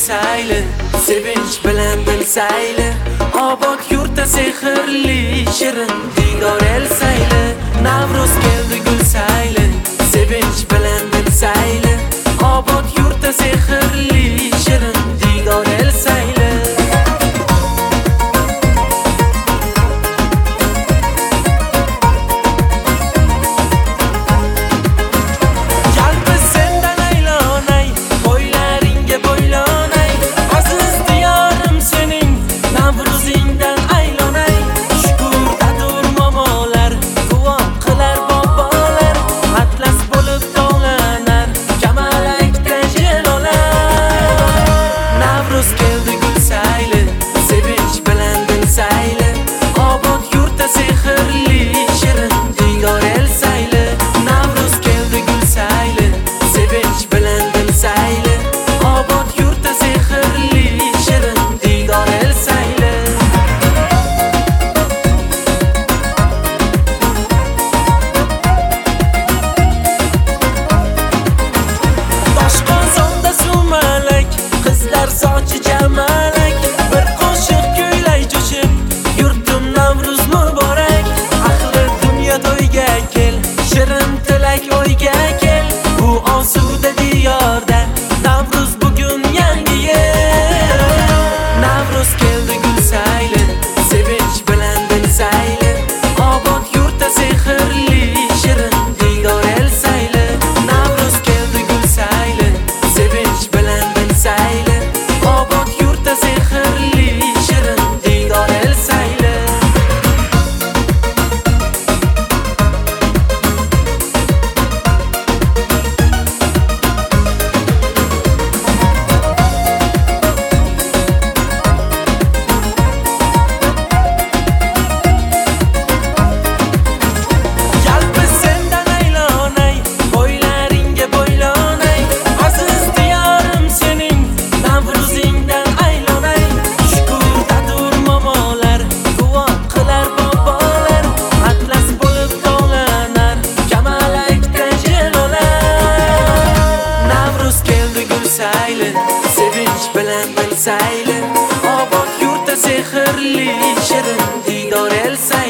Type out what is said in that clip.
sayli, sevinch bilan dil sayli, obod yurtda sehrli shirin diydor el sayli. Navruz keldi gul sayli, sevinch bilan dil sayli, obod yurtda sehrli shirin diydor el sayli. Sochi jamalak, bir qo'shiq kuylay jo'shib, yurtim Navruz muborak. Ahli dunyo to'yga kel, shirin tilak o'yga kel. Bu osuda diyorda Navruz bugun yangi yil. Navruz keldi gul sayli, sevinch bilan dil sayli, obod yurtda sehrli shirin diydor el sayli. Navruz keldi gul sayli, sevinch bilan dil sayli, obod yurtda sehrli shirin diydor el sayli. Yalpi sendan aylanay, bo'ylaringga bo'ylanay, aziz diyorim sening Navruzingdan aylanay. Shukurdadur momolar, duo qilar bobolar, atlas bo'lib tovlanar kamalakda jilolar. Navruz keldi gul sayli, sevinch bilan dil sayli, obod yurtda sehrli shirin diydor el sayli.